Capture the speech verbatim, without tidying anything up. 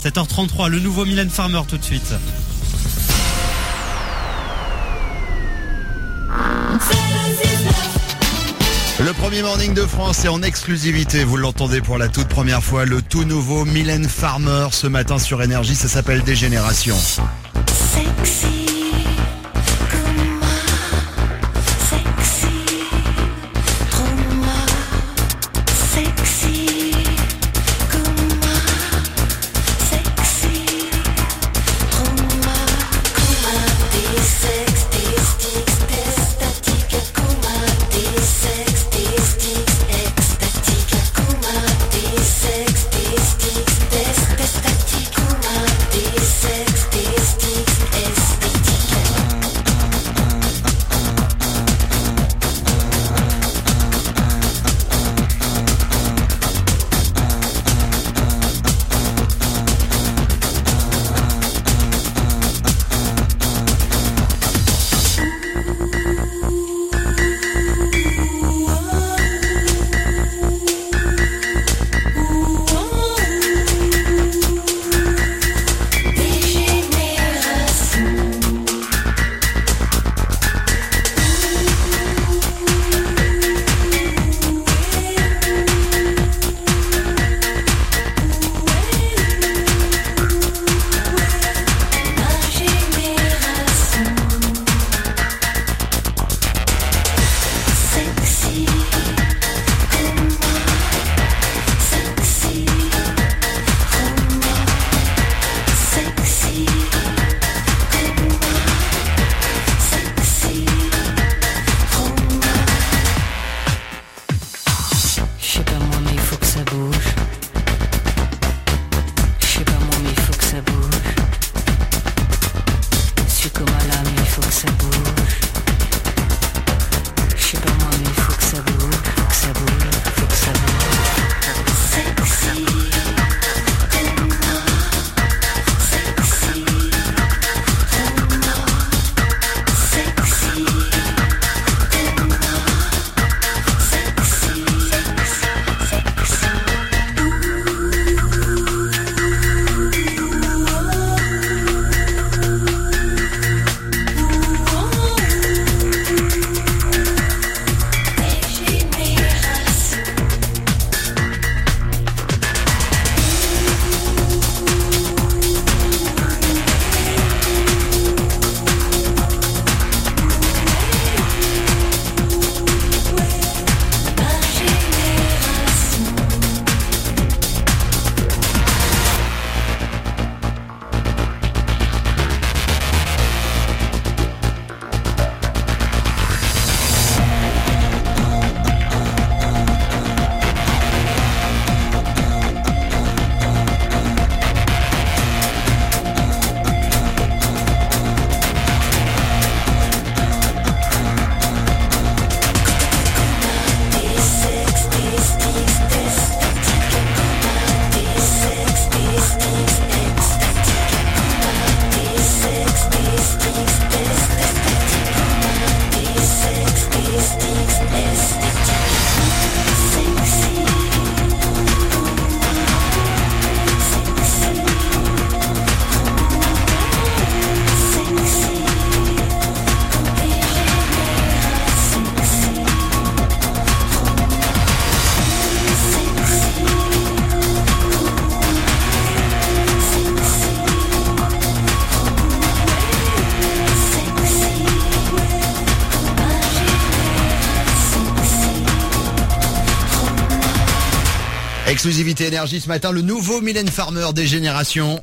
sept heures trente-trois, le nouveau Mylène Farmer tout de suite. Le premier morning de France est en exclusivité, vous l'entendez pour la toute première fois, le tout nouveau Mylène Farmer ce matin sur Énergie, ça s'appelle Dégénération. Sexy comme moi, sexy, trop moi, sexy comme moi, sexy, trop moi, comme des sex, des sticks, des statiques, comme des sex, des sticks, extatiques, comme des sex, des sticks, des statiques, comme des sex, des sticks. Exclusivité Énergie ce matin, le nouveau Mylène Farmer Dégénération.